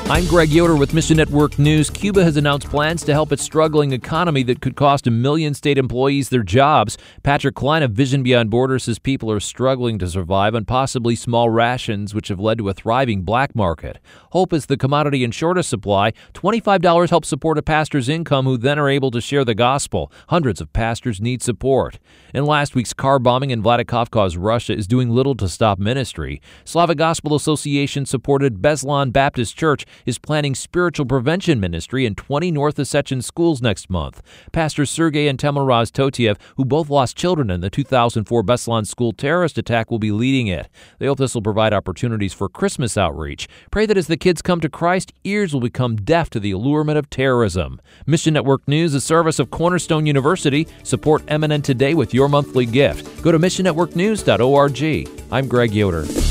I'm Greg Yoder with Mission Network News. Cuba has announced plans to help its struggling economy that could cost 1 million state employees their jobs. Patrick Klein of Vision Beyond Borders says people are struggling to survive on possibly small rations, which have led to a thriving black market. Hope is the commodity in shortest supply. $25 helps support a pastor's income, who then are able to share the gospel. Hundreds of pastors need support. And last week's car bombing in Vladikavkaz, Russia, is doing little to stop ministry. Slavic Gospel Association-supported Beslan Baptist Church is planning spiritual prevention ministry in 20 North Ossetian schools next month. Pastors Sergei and Tamiraz Totiev, who both lost children in the 2004 Beslan school terrorist attack, will be leading it. They hope this will provide opportunities for Christmas outreach. Pray that as the kids come to Christ, ears will become deaf to the allurement of terrorism. Mission Network News, a service of Cornerstone University. Support MNN today with your monthly gift. Go to missionnetworknews.org. I'm Greg Yoder.